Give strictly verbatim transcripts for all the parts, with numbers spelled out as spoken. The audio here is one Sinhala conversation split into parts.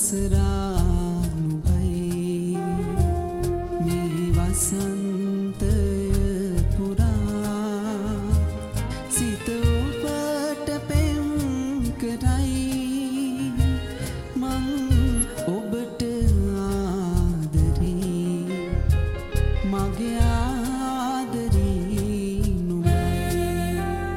අප්සරානුබයි මේ වසන්තය පුරා සිත ඔබට පෙම් කරයි මං ඔබට ආදරේ මගේ ආදරේ නුඹයි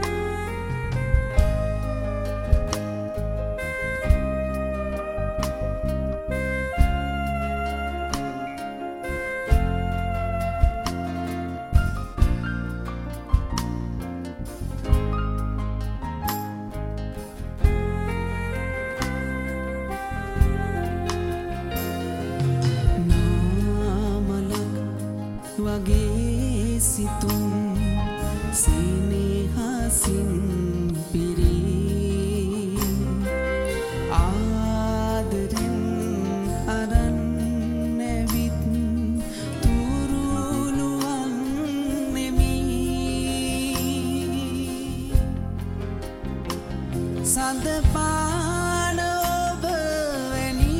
වගේ සිතුම් සෙනෙහසින් පිරී ආදරෙන් අරන් නැවිත් තුරුළුවන් නෙමි සඳ පාන ඔබ වැනි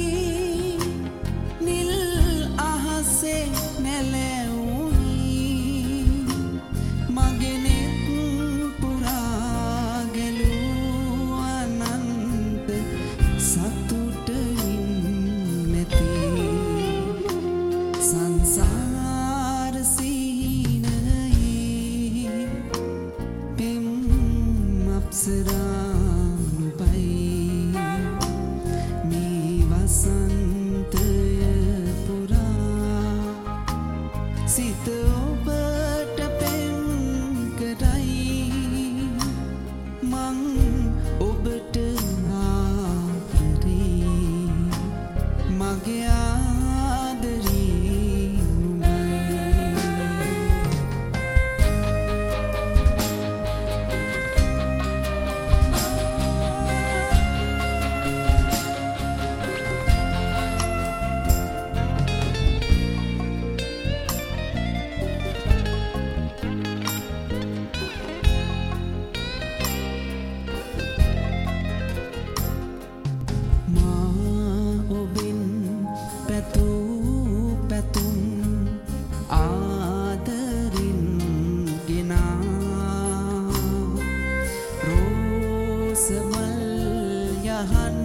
නිල් අහසේ නැලැවුනි මගේ නෙත් පුරා ගැලූ අනන්ත සතුටින් නැති සංසාර සීනයේ පෙම් අප්සරානුබයි මේ වසන්තය පුරා සිත ඔබට පෙම් කරයි මං ඔබට ආදරේ මගේ ආදරේ නුඹයි පැතු පැතුම් ආදරින් ගෙනා රෝසමල් යහන්